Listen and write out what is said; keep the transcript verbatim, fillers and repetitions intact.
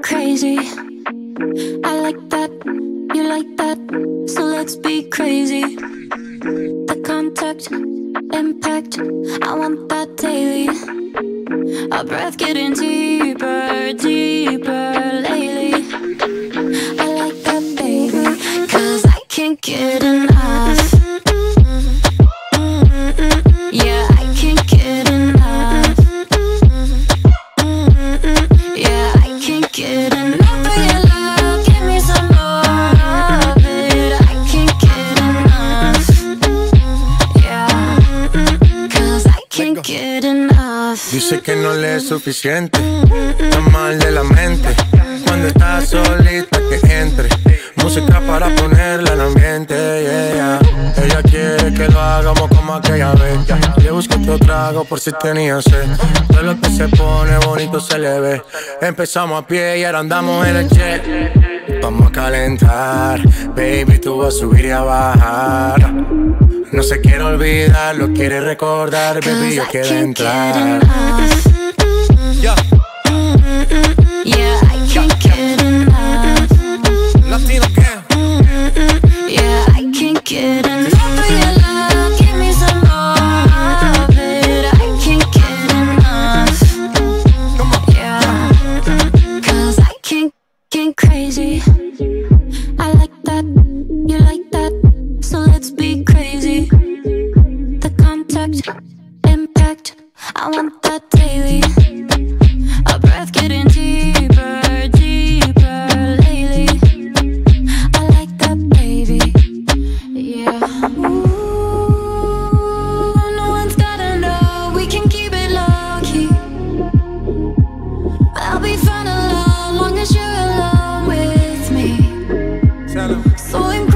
crazy. I like that, you like that, so let's be crazy. The contact, impact, I want that daily. Our breath getting deeper, deeper lately. I like that, baby, cause I can't get enough. Yeah, I can't get enough. Yeah, I can't get enough of your love. Give me some more of it. I can't get enough. Yeah, cause I can't get enough. Dice que no le es suficiente, está mal de la mente. Cuando estás solita que entre música para ponerla en ambiente, yeah. Ella quiere que lo hagamos como aquella vez. Le busco otro trago por si tenía sed. Todo lo que se pone bonito se le ve. Empezamos a pie y ahora andamos en el jet. Vamos a calentar, baby, tú vas a subir y a bajar. No se quiere olvidar, lo quiere recordar, baby, yo quiero entrar. Yeah, yeah, I can't get enough. Latino gang. Yeah, I can't get enough of your love. Give me some more of it. I can't get enough. Yeah, cause I can't get crazy. I like that, you like that, so let's be crazy. The contact, impact, I want that daily. Our breath getting deeper, deeper lately. I like that, baby. Yeah. Ooh, no one's gotta know. We can keep it low key. I'll be fine alone, long as you're alone with me. So incredible.